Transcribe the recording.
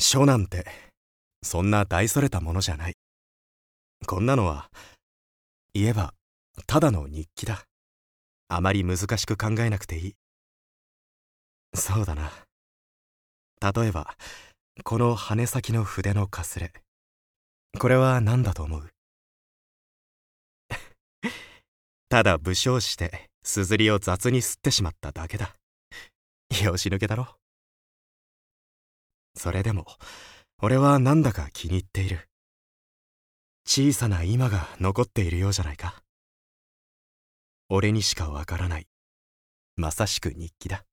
書なんてそんな大それたものじゃない。こんなのは言えばただの日記だ。あまり難しく考えなくていい。そうだな。例えばこの羽先の筆のかすれ、これは何だと思う？ただ不精してすずりを雑に吸ってしまっただけだ。拍子抜けだろ。それでも俺はなんだか気に入っている。小さな今が残っているようじゃないか。俺にしかわからないまさしく日記だ。